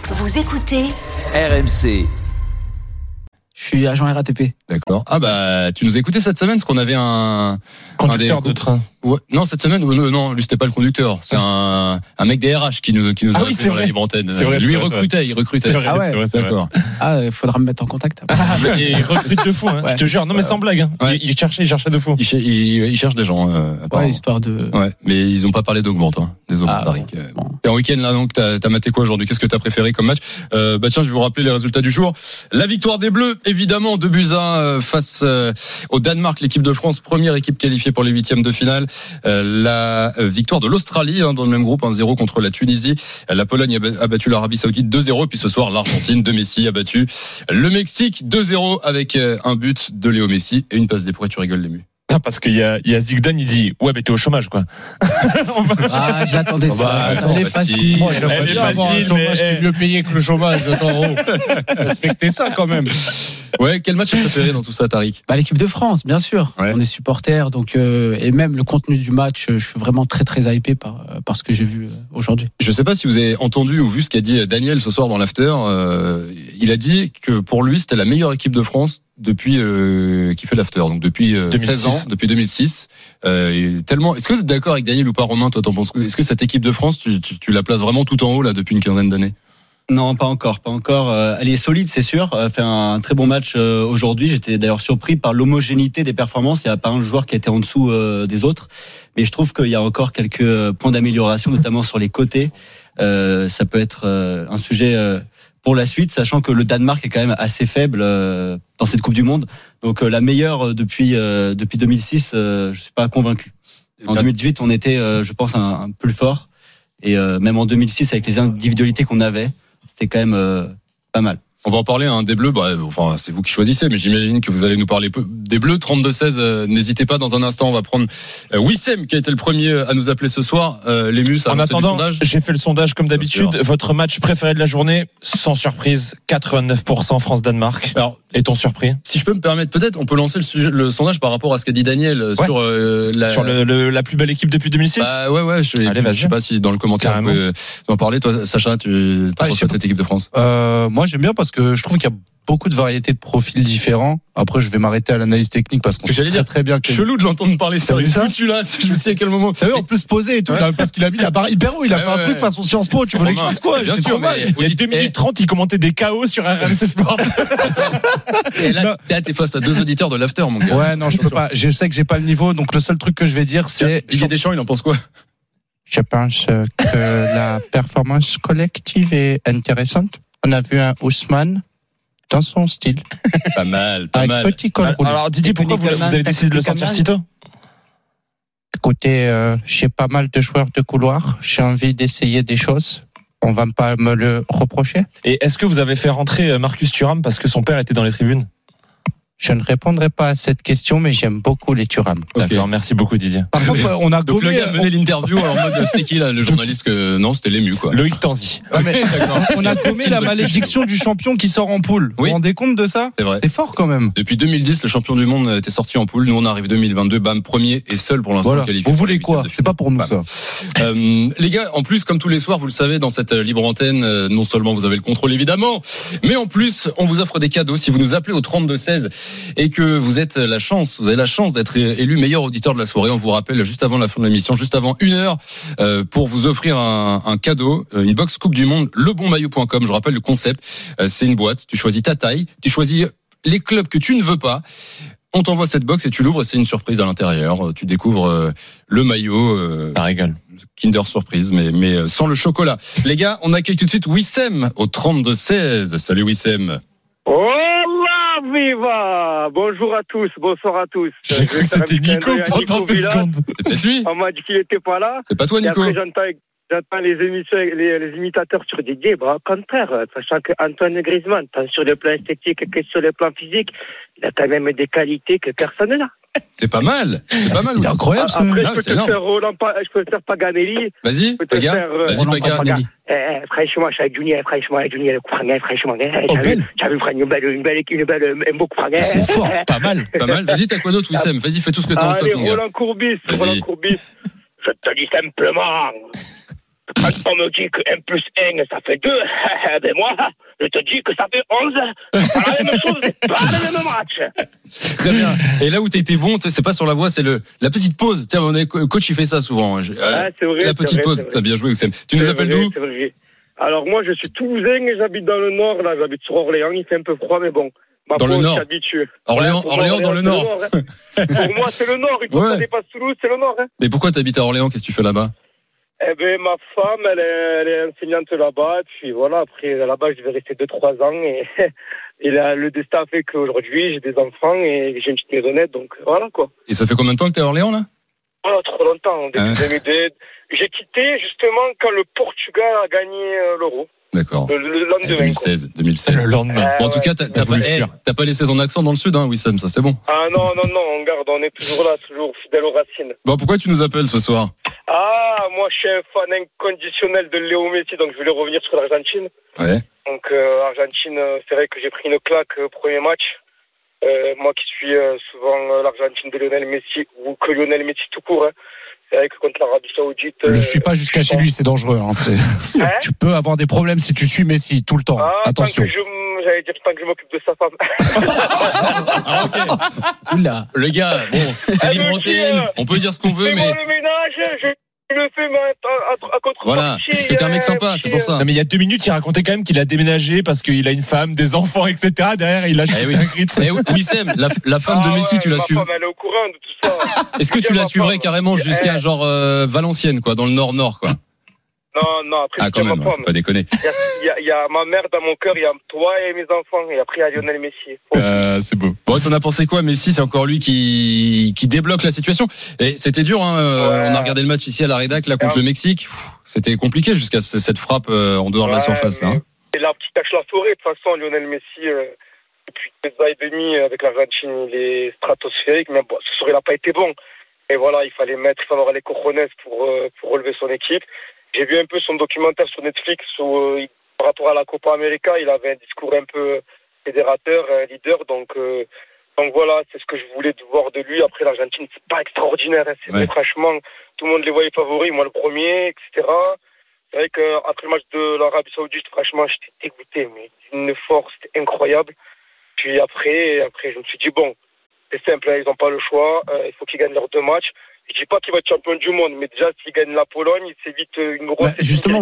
Vous écoutez RMC. Je suis agent RATP. D'accord. Ah bah tu nous as écouté cette semaine parce qu'on avait un conducteur de train. Ouais. Non, cette semaine non, lui c'était pas le conducteur, c'est un mec des RH qui nous a appelé sur la libre antenne. Lui il recrutait. C'est vrai, Ah ouais, c'est vrai. D'accord. Ah, il faudra me mettre en contact. Et il recrute de fou, hein. Ouais. Je te jure. Non mais sans blague, hein. Ouais. Il cherchait de fou. Il cherche des gens apparemment. Ouais, histoire de. Ouais, mais ils ont pas parlé d'Augmente, hein. Désolé, Tariq. Bon. T'es en week-end là, donc t'as maté quoi aujourd'hui? Qu'est-ce que t'as préféré comme match? Bah tiens, je vais vous rappeler les résultats du jour. La victoire des Bleus, évidemment, 2-1 face au Danemark, l'équipe de France, première équipe qualifiée pour les huitièmes de finale. La victoire de l'Australie dans le même groupe, 1-0 contre la Tunisie. La Pologne a battu l'Arabie Saoudite 2-0, puis ce soir l'Argentine de Messi a battu le Mexique 2-0 avec un but de Léo Messi et une passe des pourrais, tu rigoles l'ému. Ah, parce qu'il y a Zidane, il dit ouais mais t'es au chômage quoi. Ah, j'attendais ça. Attends, Elle est facile. si. Moi, j'aimerais Elle est bien avoir un facile, chômage mais- qui est mieux payé que le chômage. Attends, respectez ça quand même. Ouais, quel match t'as préféré dans tout ça, Tariq? Bah, l'équipe de France, bien sûr. Ouais. On est supporters, donc et même le contenu du match, je suis vraiment très très hypé par ce que j'ai vu aujourd'hui. Je sais pas si vous avez entendu ou vu ce qu'a dit Daniel ce soir dans l'after. Il a dit que pour lui, c'était la meilleure équipe de France depuis qui fait l'after, donc depuis 16 ans, depuis 2006. Tellement. Est-ce que vous êtes d'accord avec Daniel ou pas, Romain? Toi, t'en penses? Est-ce que cette équipe de France, tu la places vraiment tout en haut là depuis une quinzaine d'années? Non, pas encore. Elle est solide, c'est sûr. Elle fait un très bon match aujourd'hui. J'étais d'ailleurs surpris par l'homogénéité des performances. Il n'y a pas un joueur qui était en dessous des autres. Mais je trouve qu'il y a encore quelques points d'amélioration, notamment sur les côtés. Ça peut être un sujet pour la suite, sachant que le Danemark est quand même assez faible dans cette Coupe du Monde. Donc la meilleure depuis 2006, je suis pas convaincu. En 2018, on était, je pense, un peu plus fort. Et même en 2006, avec les individualités qu'on avait, c'était quand même pas mal. On va en parler des Bleus. Enfin, c'est vous qui choisissez, mais j'imagine que vous allez nous parler des Bleus. 32-16. N'hésitez pas. Dans un instant, on va prendre Wissem qui a été le premier à nous appeler ce soir. L'ému, ça a En annoncé du attendant, sondage. j'ai fait le sondage comme d'habitude. Bien sûr. Votre match préféré de la journée, sans surprise, 89% France-Danemark. Alors, Est-on surpris si je peux me permettre, peut-être, on peut lancer le sondage par rapport à ce qu'a dit Daniel sur sur la plus belle équipe depuis 2006? Bah ouais. Je sais pas si dans le commentaire Carrément. on peut en parler. Toi, Sacha, tu t'en penses de cette équipe de France? Moi, j'aime bien parce que je trouve qu'il y a beaucoup de variétés de profils différents. Après, je vais m'arrêter à l'analyse technique parce qu'on sait très bien que Chelou de l'entendre parler T'as vu sérieux. ça Celui-là, je me suis dit à quel moment. t'as vu, en plus posé et tout, parce qu'il a mis la barre hyper haut, il a fait un truc façon Sciences Po, tu voulais que je fasse quoi? Bien J'étais sûr, trop mal. mais Il y a 2 minutes 30, il commentait des KO sur RMC Sport. Et là, t'es face à deux auditeurs de l'after, mon gars. Ouais, non, je peux pas. Je sais que j'ai pas le niveau, donc le seul truc que je vais dire, c'est Didier Deschamps, il en pense quoi? Je pense que la performance collective est intéressante. On a vu un Ousmane dans son style, Pas mal. avec petit col roulé. Alors Didier, pourquoi vous avez décidé de le sortir si tôt? Écoutez, j'ai pas mal de joueurs de couloir. J'ai envie d'essayer des choses. On va pas me le reprocher. Et est-ce que vous avez fait rentrer Marcus Thuram parce que son père était dans les tribunes? Je ne répondrai pas à cette question, mais j'aime beaucoup les Thuram. Ok. D'accord, merci beaucoup Didier. Par contre, on a Donc le gommé, gars a mené l'interview en mode c'était qui là, le journaliste que non, c'était l'ému quoi. Loïc Tanzi. on a gommé la malédiction du champion qui sort en poule. Vous Oui. vous rendez compte de ça? C'est vrai. C'est fort quand même. Depuis 2010, le champion du monde était sorti en poule. Nous, on arrive 2022, bam, premier et seul pour l'instant Voilà. qualifié. Vous pour les voulez quoi? huitièmes de C'est pas pour nous Bam. ça. Les gars, en plus, comme tous les soirs, vous le savez, dans cette libre antenne, non seulement vous avez le contrôle évidemment, mais en plus, on vous offre des cadeaux. Si vous nous appelez au 32-16 et que vous avez la chance d'être élu meilleur auditeur de la soirée, on vous rappelle juste avant la fin de l'émission, juste avant 1h, pour vous offrir un cadeau, une box Coupe du Monde, lebonmaillot.com. Je rappelle le concept, c'est une boîte. Tu choisis ta taille, tu choisis les clubs que tu ne veux pas. On t'envoie cette box et tu l'ouvres et c'est une surprise à l'intérieur. Tu découvres le maillot. Ça rigole. Kinder surprise, mais sans le chocolat. Les gars, on accueille tout de suite Wissem au 32-16. Salut Wissem. Hola viva! Bonjour à tous, bonsoir à tous. J'ai cru que c'était Nico pendant 2 secondes. C'est peut-être lui. On m'a dit qu'il était pas là. C'est pas toi, Et Nico. après, j'entends les émissions, les imitateurs sur Didier. Bah, au contraire, sachant qu'Antoine Griezmann, tant sur le plan esthétique que sur le plan physique, il a quand même des qualités que personne n'a. C'est pas mal. C'est pas mal. Il est Wissem. incroyable ça. Après, Non, je peux c'est te énorme. faire je peux te faire Paganelli. Vas-y, Je peux te Paga. faire, Vas-y, Roland Paga. Paganelli. Franchement, je suis avec Junior, franchement, le coup franc, franchement. J'avais un beau coup franc. C'est fort. Pas mal. Pas mal. Vas-y, t'as quoi d'autre, Wissem? Vas-y, fais tout ce que t'as en stock, Allez, mon gars. Roland Courbis. Vas-y. Je te dis simplement Quand on me dit que 1 plus 1, ça fait 2, ben moi, je te dis que ça fait 11. C'est pas la même chose, c'est pas le même match. Très bien. Et là où tu étais bon, c'est pas sur la voie, c'est la petite pause. Tiens, coach, il fait ça souvent. C'est vrai. La petite pause. T'as bien joué, Oussem. Tu nous appelles d'où? Alors moi, je suis toulousain et j'habite dans le nord. Là, j'habite sur Orléans. Il fait un peu froid, mais bon. Dans le nord. Orléans dans le nord. Nord, hein. Pour moi, c'est le nord. Une fois que ça dépasse Toulouse, c'est le nord. Hein. Mais pourquoi t'habites à Orléans? Qu'est-ce que tu fais là-bas? Eh ben, ma femme, elle est enseignante là-bas. Puis voilà, après, là-bas, je vais rester 2-3 ans. Et là, le destin fait qu'aujourd'hui, j'ai des enfants et j'ai une petite maisonnette. Donc voilà, quoi. Et ça fait combien de temps que t'es à Orléans, là? Oh, trop longtemps. J'ai quitté justement quand le Portugal a gagné l'Euro. D'accord. Le lendemain. 2016. Le lendemain. Bon, en tout cas, t'as pas laissé ton accent dans le sud, hein, Wissem, ça c'est bon. Ah non, on garde, on est toujours là, toujours fidèle aux racines. Bon, pourquoi tu nous appelles ce soir? Ah, moi je suis un fan inconditionnel de Léo Messi, donc je voulais revenir sur l'Argentine. Ouais. Donc Argentine, c'est vrai que j'ai pris une claque au premier match. Moi qui suis souvent l'Argentine de Lionel Messi, ou que Lionel Messi tout court, hein. C'est vrai que contre l'Arabie Saoudite. Le suis pas jusqu'à chez lui, c'est dangereux. Hein. Tu peux avoir des problèmes si tu suis Messi tout le temps. Attention. J'allais dire tant que je m'occupe de sa femme. Ok. Oula. Le gars, bon, c'est libre antenne. On peut dire ce qu'on veut, mais. Le ménage, je le fais à contre. Voilà. C'était un mec sympa, c'est pour ça. Non, mais il y a 2 minutes, il racontait quand même qu'il a déménagé parce qu'il a une femme, des enfants, etc. Derrière, il a jeté un cri. Wissem, la femme de Messi, tu l'as su. Ma femme, elle est au courant de tout ça. Est-ce que tu la suivrais carrément jusqu'à genre Valenciennes, quoi, dans le nord-nord, quoi? Non, après, quand même, faut pas déconner. Il y a ma mère dans mon cœur, il y a toi et mes enfants, et après il y a Lionel Messi. C'est beau. Bon, t'en as pensé quoi, Messi? C'est encore lui qui débloque la situation. Et c'était dur, hein. On a regardé le match ici à la rédac, là, contre le Mexique. C'était compliqué jusqu'à cette frappe en dehors de la surface, là. Et la petite tâche la forêt, de toute façon, Lionel Messi, depuis 2 ans et demi, avec l'Argentine, il est stratosphérique, mais bon, ce soir, il n'a pas été bon. Et voilà, il fallait avoir les cojones pour relever son équipe. J'ai vu un peu son documentaire sur Netflix où, par rapport à la Copa América, il avait un discours un peu fédérateur, un leader. Donc voilà, c'est ce que je voulais voir de lui. Après, l'Argentine, c'est pas extraordinaire. Hein. Franchement, tout le monde les voyait favoris, moi le premier, etc. C'est vrai qu'après le match de l'Arabie Saoudite, franchement, j'étais dégoûté, mais d'une force incroyable. Puis après, je me suis dit, bon, c'est simple, hein, ils n'ont pas le choix. Il faut qu'ils gagnent leurs 2 matchs. Je dis pas qu'il va être champion du monde, mais déjà, s'il gagne la Pologne, c'est vite une grosse... Justement,